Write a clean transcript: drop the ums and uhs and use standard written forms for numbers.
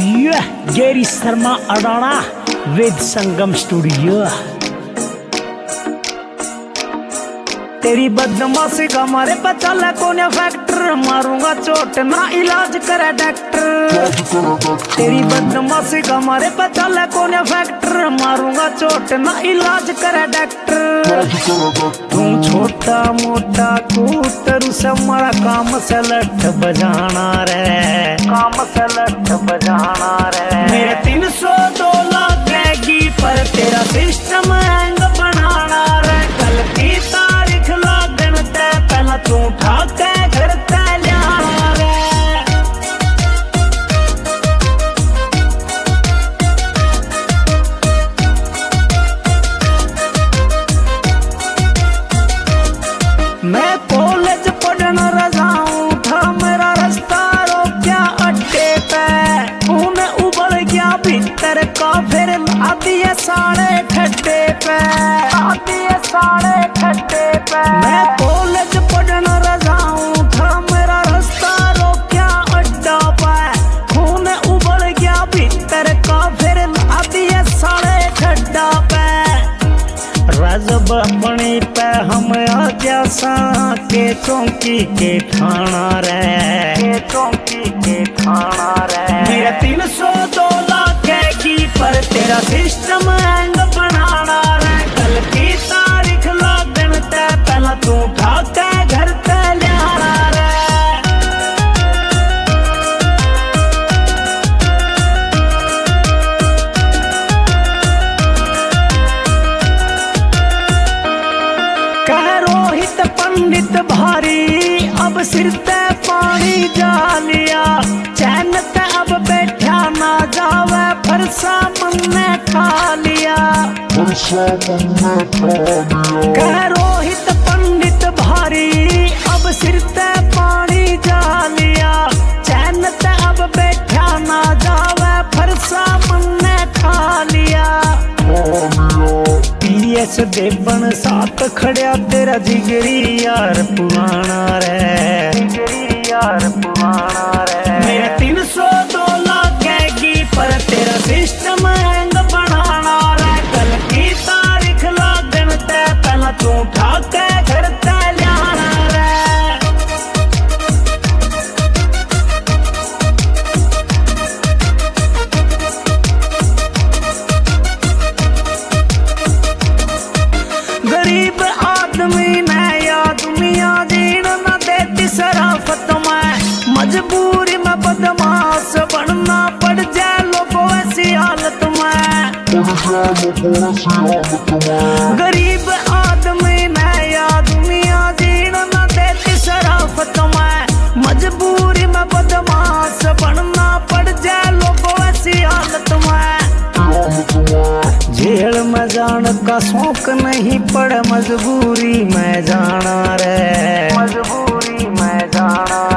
यह गेरी शर्मा अडाना with Sangam studio. तेरी बदमाशी का मारे बचा ले कोने फैक्टर, मारूंगा चोट ना इलाज करे डॉक्टर। तेरी बदमाशी का मारे बचा ले कोने फैक्टर, मारूंगा चोट ना इलाज करे डॉक्टर। तू छोटा मोटा कूतर से हमारा काम से लठ बजाना रे, काम से लठ बजाना रे। मेरे 302 लगेगी पर तेरा सिस्टम हैंग बनाना रे। कल की तारीख लागन ते पहला तू उठा के घर ते लियाना रे। मैं कॉलेज पढ़ने रजाऊं था, मेरा रास्ता रोक्या अड्डे पे। खून उबल गया भीतर का, फिर आदिए साढ़े ठड्डे पे, आदिए साढ़े ठड्डे पे। मैं कॉलेज पढ़ने रजाऊं था, मेरा रास्ता रोक्या अड्डा पे। खून उबल गया भीतर का, फिर आदिए साढ़े ठड्डा पे। रजब अपनी पे हम आ गया सा के चौकी के खाना रे, के चौकी के खाना रे। मेरा 302 लगेगी पर तेरा सिस्टम हैंग बनाना रे। कल की तारीख लागन ते पहला तू उठा के घर ते लियाना रे। पंडित भारी अब सिर ते पानी जा लिया, चैन ते अब बैठा ना जावे, फरसा मन्ने खा लिया, फरसा मन्ने खा लिया। कह रोहित पंडित भारी अब सिर ते पानी जा लिया, चैन ते अब बैठा ना जावे, फरसा मन्ने खा लिया। पीएस देवन साथ खड़िया तेरा जिगरी यार पुराना रे, जिगरी यार पुराना रे। मेरे 302 लगेगी पर तेरा सिस्टम हैंग बनाना रे। कल की तारीख लागन ते पहला तू उठा के घर ते लियाना रे। गरीब आदमी ने या दुनिया जीण न देती शराफत में, मजबूरी में बदमाश बनना पड़ जाए लोगों ऐसी हालत में, गरीब आदमी ने या दुनिया जीण न देती शराफत में, मजबूरी में बदमाश बनना पड़ जाए लोगों ऐसी हालत में। जेल में जान का शौक नहीं पड़े, मजबूरी में जाना रे, मजबूरी में जाना